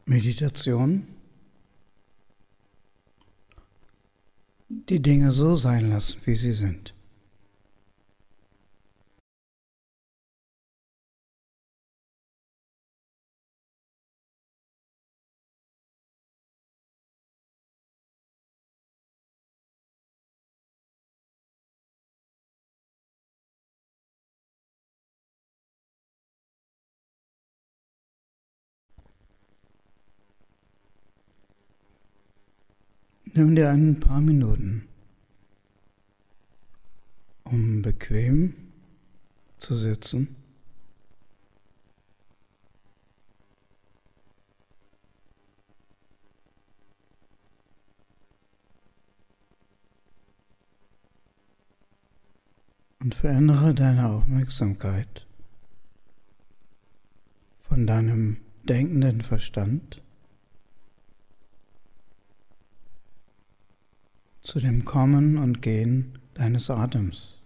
Meditation, die Dinge so sein lassen, wie sie sind. Nimm dir ein paar Minuten, um bequem zu sitzen und verändere deine Aufmerksamkeit von deinem denkenden Verstand zu dem Kommen und Gehen deines Atems.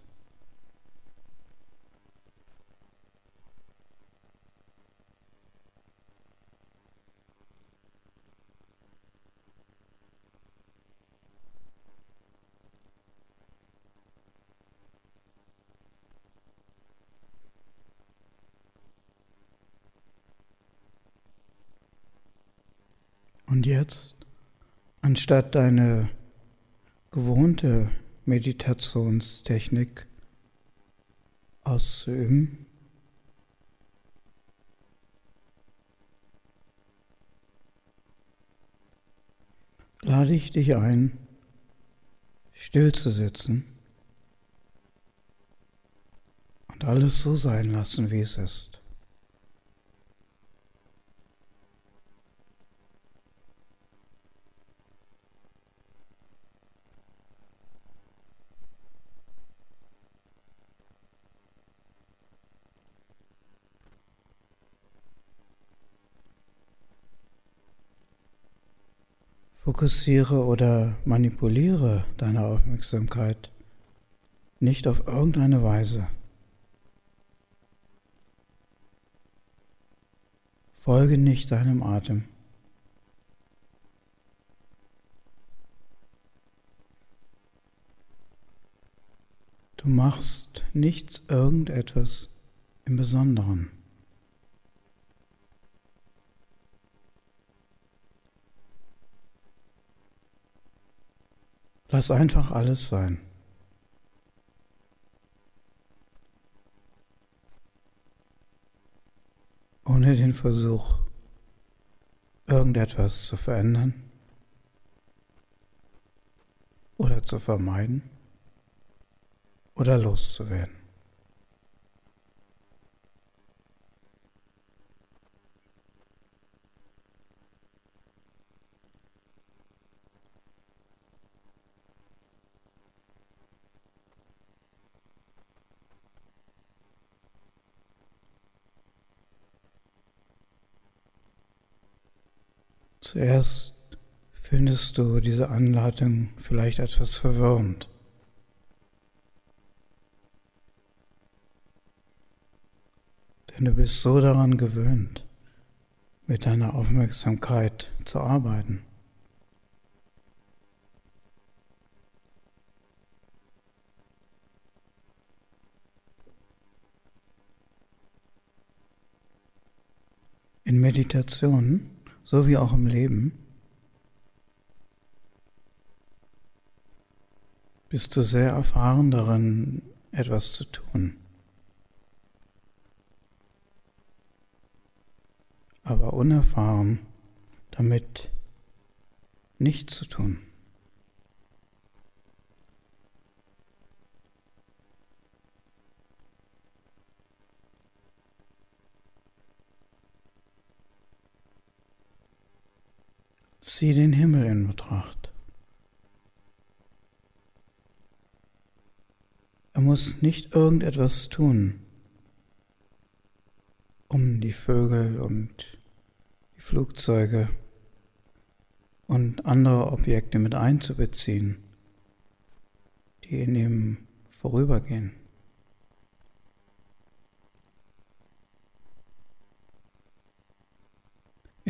Und jetzt, anstatt deine gewohnte Meditationstechnik auszuüben, lade ich dich ein, still zu sitzen und alles so sein lassen, wie es ist. Fokussiere oder manipuliere deine Aufmerksamkeit nicht auf irgendeine Weise. Folge nicht deinem Atem. Du machst nichts, irgendetwas im Besonderen. Lass einfach alles sein. Ohne den Versuch, irgendetwas zu verändern oder zu vermeiden oder loszuwerden. Zuerst findest du diese Anleitung vielleicht etwas verwirrend. Denn du bist so daran gewöhnt, mit deiner Aufmerksamkeit zu arbeiten. In Meditation, so wie auch im Leben, bist du sehr erfahren darin, etwas zu tun. Aber unerfahren damit nichts zu tun. Zieh den Himmel in Betracht. Er muss nicht irgendetwas tun, um die Vögel und die Flugzeuge und andere Objekte mit einzubeziehen, die in ihm vorübergehen.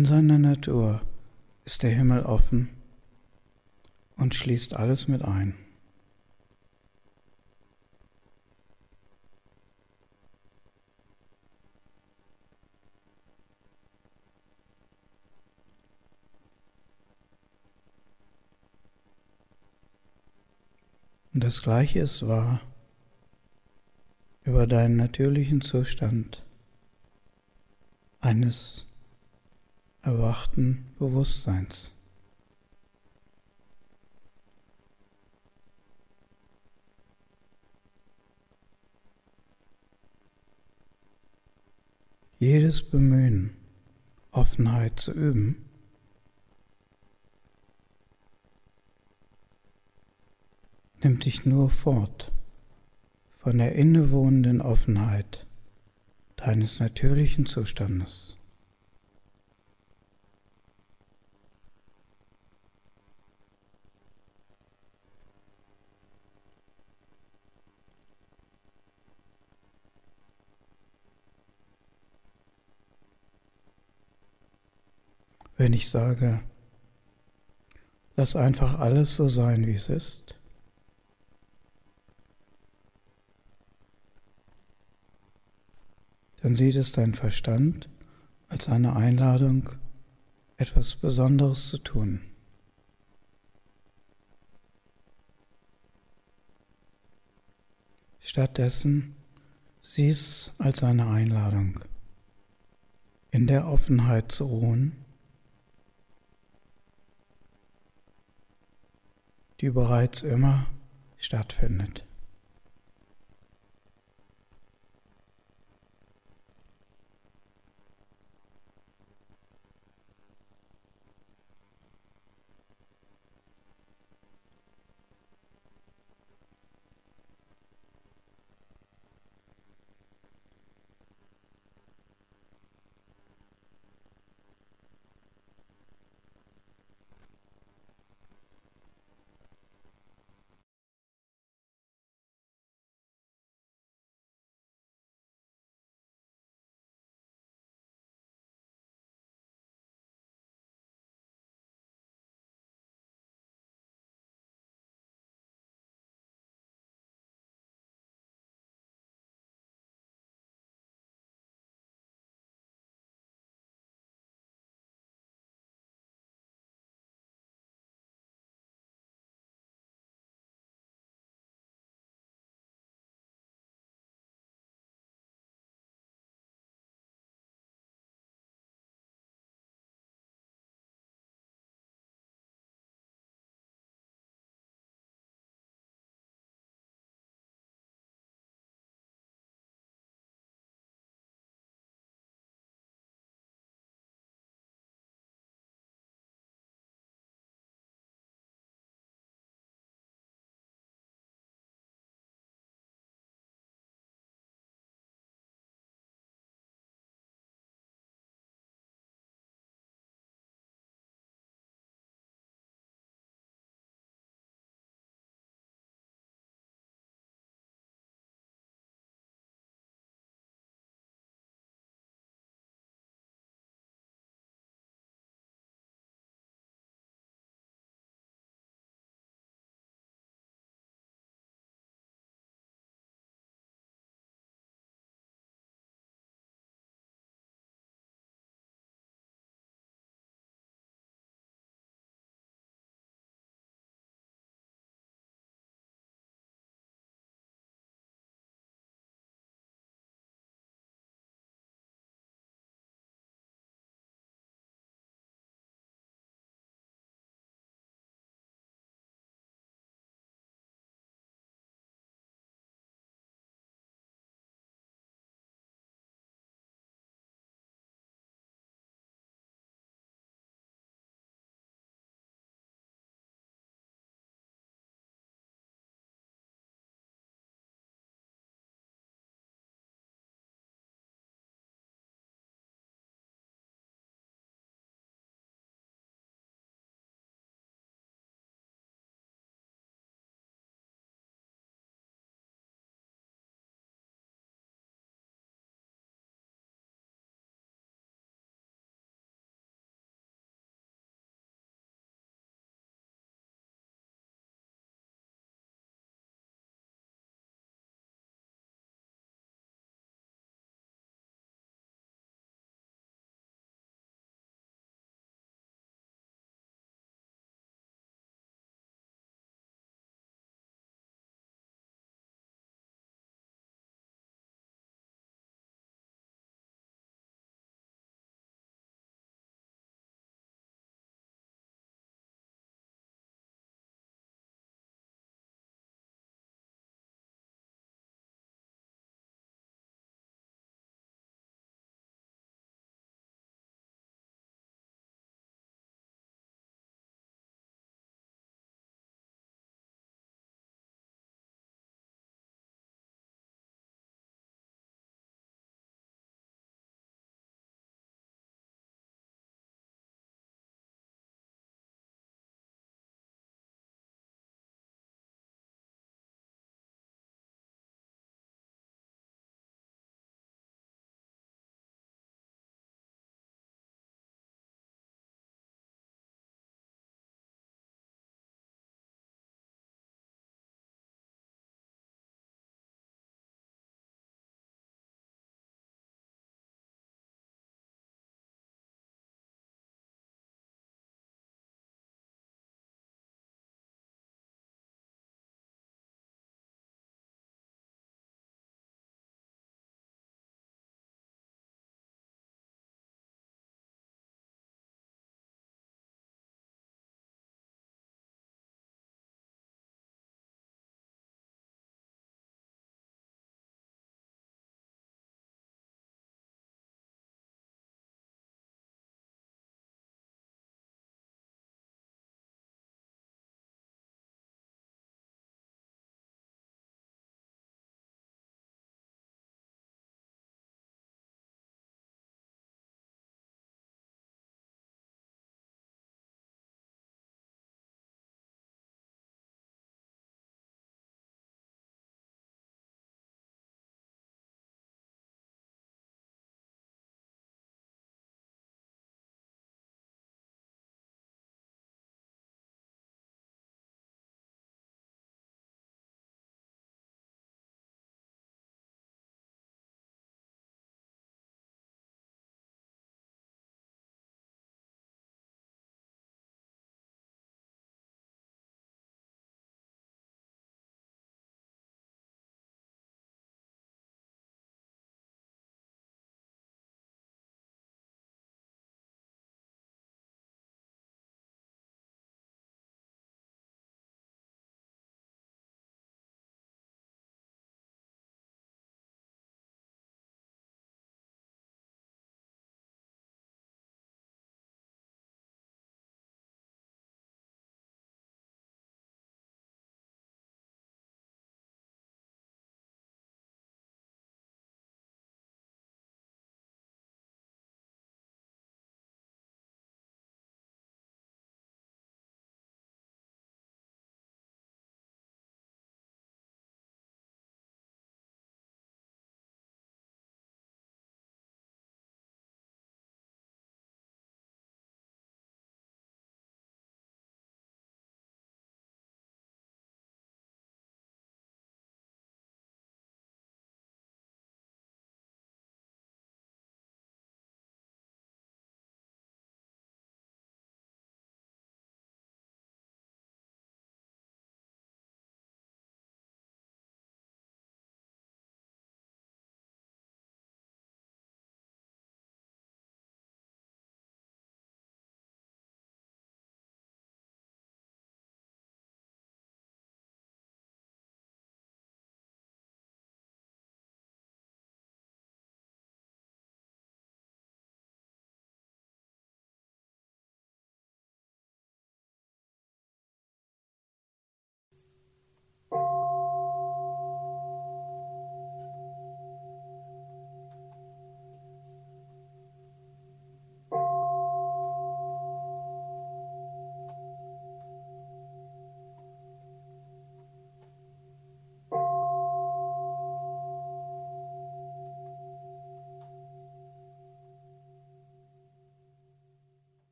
In seiner Natur ist der Himmel offen und schließt alles mit ein. Und das Gleiche ist wahr über deinen natürlichen Zustand eines erwachten Bewusstseins. Jedes Bemühen, Offenheit zu üben, nimmt dich nur fort von der innewohnenden Offenheit deines natürlichen Zustandes. Wenn ich sage, lass einfach alles so sein, wie es ist, dann sieht es dein Verstand als eine Einladung, etwas Besonderes zu tun. Stattdessen sieh es als eine Einladung, in der Offenheit zu ruhen, die bereits immer stattfindet.